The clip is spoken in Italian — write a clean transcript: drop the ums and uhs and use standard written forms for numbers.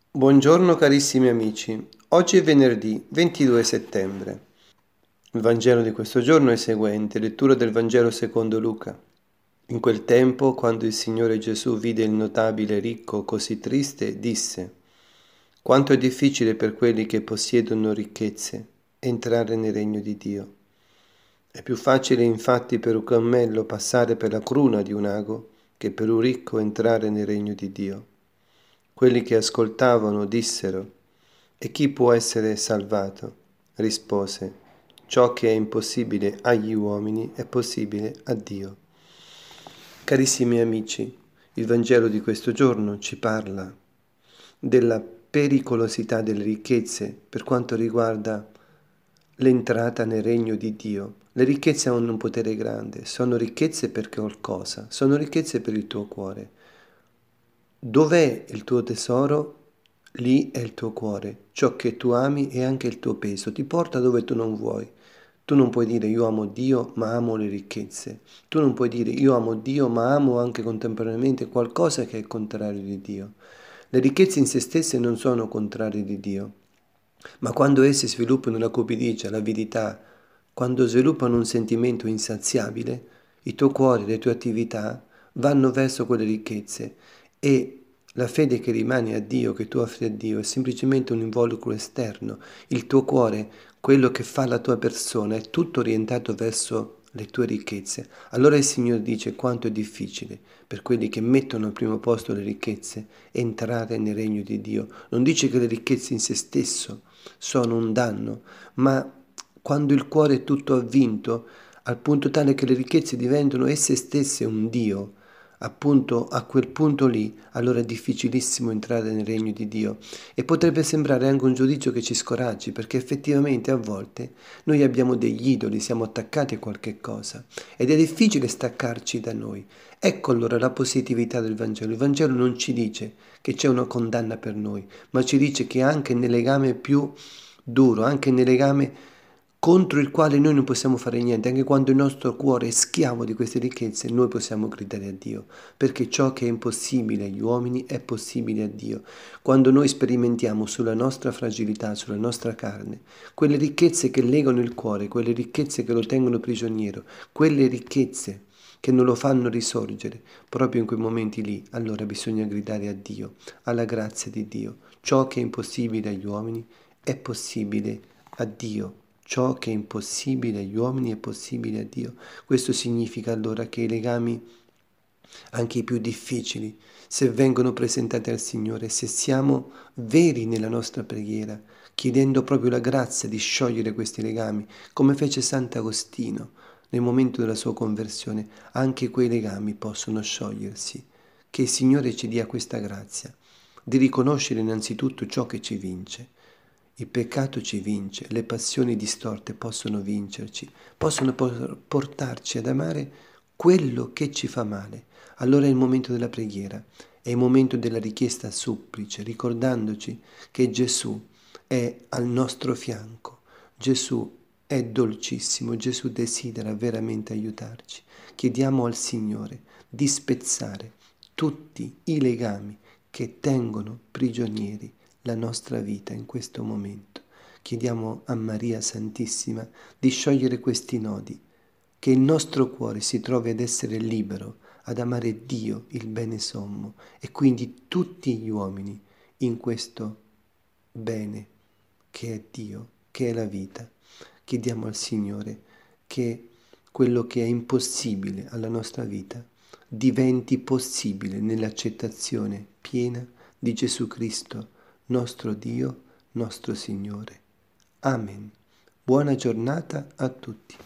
Buongiorno carissimi amici, oggi è venerdì 22 settembre. Il Vangelo di questo giorno è il seguente, lettura del Vangelo secondo Luca. In quel tempo, quando il Signore Gesù vide il notabile ricco così triste, disse: Quanto è difficile per quelli che possiedono ricchezze entrare nel regno di Dio. È più facile infatti per un cammello passare per la cruna di un ago che per un ricco entrare nel regno di Dio. Quelli che ascoltavano dissero: E chi può essere salvato? Rispose: Ciò che è impossibile agli uomini è possibile a Dio. Carissimi amici, il Vangelo di questo giorno ci parla della pericolosità delle ricchezze per quanto riguarda l'entrata nel regno di Dio. Le ricchezze hanno un potere grande, sono ricchezze per qualcosa, sono ricchezze per il tuo cuore. Dov'è il tuo tesoro? Lì è il tuo cuore. Ciò che tu ami è anche il tuo peso, ti porta dove tu non vuoi. Tu non puoi dire io amo Dio ma amo le ricchezze. Tu non puoi dire io amo Dio ma amo anche contemporaneamente qualcosa che è il contrario di Dio. Le ricchezze in se stesse non sono contrarie di Dio, ma quando esse sviluppano la cupidigia, l'avidità, quando sviluppano un sentimento insaziabile, il tuo cuore, le tue attività vanno verso quelle ricchezze e la fede che rimane a Dio, che tu offri a Dio, è semplicemente un involucro esterno. Il tuo cuore, quello che fa la tua persona, è tutto orientato verso le tue ricchezze. Allora il Signore dice quanto è difficile per quelli che mettono al primo posto le ricchezze entrare nel regno di Dio. Non dice che le ricchezze in se stesso sono un danno, ma quando il cuore è tutto avvinto, al punto tale che le ricchezze diventano esse stesse un Dio, appunto a quel punto lì, allora è difficilissimo entrare nel regno di Dio. E potrebbe sembrare anche un giudizio che ci scoraggi, perché effettivamente a volte noi abbiamo degli idoli, siamo attaccati a qualche cosa ed è difficile staccarci da noi. Ecco allora la positività del Vangelo. Il Vangelo non ci dice che c'è una condanna per noi, ma ci dice che anche nel legame più duro, anche nel legame contro il quale noi non possiamo fare niente, anche quando il nostro cuore è schiavo di queste ricchezze, noi possiamo gridare a Dio, perché ciò che è impossibile agli uomini è possibile a Dio. Quando noi sperimentiamo sulla nostra fragilità, sulla nostra carne, quelle ricchezze che legano il cuore, quelle ricchezze che lo tengono prigioniero, quelle ricchezze che non lo fanno risorgere, proprio in quei momenti lì, allora bisogna gridare a Dio, alla grazia di Dio. Ciò che è impossibile agli uomini è possibile a Dio. Ciò che è impossibile agli uomini è possibile a Dio. Questo significa allora che i legami, anche i più difficili, se vengono presentati al Signore, se siamo veri nella nostra preghiera, chiedendo proprio la grazia di sciogliere questi legami, come fece Sant'Agostino nel momento della sua conversione, anche quei legami possono sciogliersi. Che il Signore ci dia questa grazia di riconoscere innanzitutto ciò che ci vince. Il peccato ci vince, le passioni distorte possono vincerci, possono portarci ad amare quello che ci fa male. Allora è il momento della preghiera, è il momento della richiesta supplice, ricordandoci che Gesù è al nostro fianco. Gesù è dolcissimo, Gesù desidera veramente aiutarci. Chiediamo al Signore di spezzare tutti i legami che tengono prigionieri la nostra vita in questo momento. Chiediamo a Maria Santissima di sciogliere questi nodi, che il nostro cuore si trovi ad essere libero, ad amare Dio, il bene sommo, e quindi tutti gli uomini in questo bene che è Dio, che è la vita. Chiediamo al Signore che quello che è impossibile alla nostra vita diventi possibile nell'accettazione piena di Gesù Cristo, nostro Dio, nostro Signore. Amen. Buona giornata a tutti.